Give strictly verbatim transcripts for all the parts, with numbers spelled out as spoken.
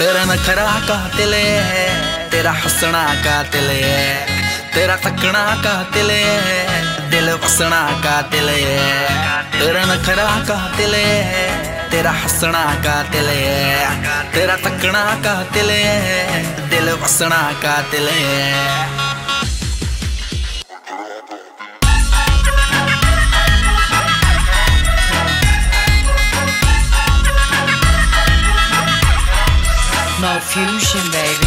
तेरा नखरा कातिल है, तेरा हंसना कातिल है, तेरा तकना कातिल है, दिल बसना कातिल है। तेरा नखरा कातिल है, तेरा हंसना कातिल है, तेरा तकना कातिल है, दिल बसना कातिल है। Mo Fusion, baby.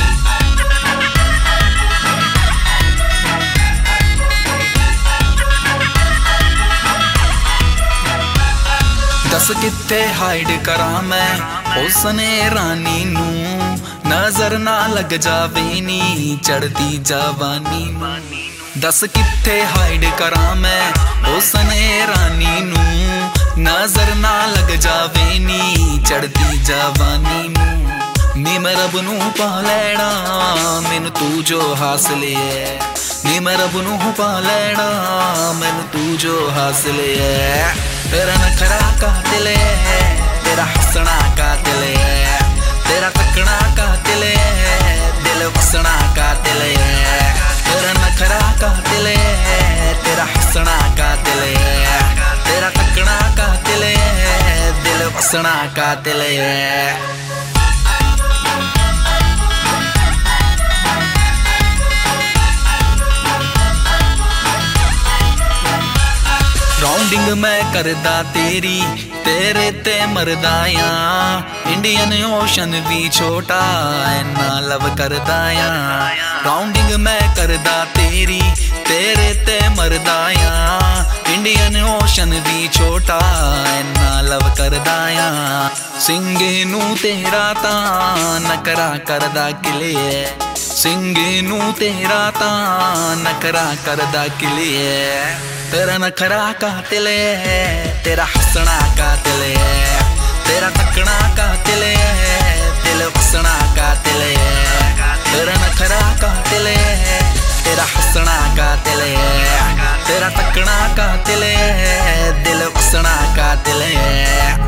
दस कित्थे हाइड करा मैं उसने रानी नू, नजर ना लग जावे नी चढ़ती जवानी। दस कित्थे हाइड करा मैं उसने रानी नू, नजर ना लग जावे नी चढ़ती जवानी नू। नी मैं रब नू पा लैना मैनू तू जो हासिल है, नी मैं रब नू पा लैना मैनू तू जो हासिल है। तेरा नखरा कातिल है, तेरा हंसना कातिल है, तेरा तकना कातिल है, दिल बसना कातिल है। तेरा नखरा कातिल है, तेरा हंसना कातिल है, तेरा तकना कातिल है, दिल बसना कातिल है। राउंडिंग मैं करदा तेरी तेरे ते मरदाया, इंडियन ओशन भी छोटा इन्ना लव करदाया। राउंडिंग मैं करदा तेरी तेरे ते मरदाया, इंडियन ओशन भी छोटा इन्ना लव करदाया। सिंगे नू तेरा ता नकरा करदा किले, सिंगे नू तेरा ता नकरा करदा किले। तेरा नखरा कातिल है, तेरा हंसना कातिल है, तेरा तकना कातिल है, दिल बसना कातिल है। तेरा नखरा कातिल है, तेरा हंसना कातिल है, तेरा तकना कातिल है, दिल बसना कातिल है।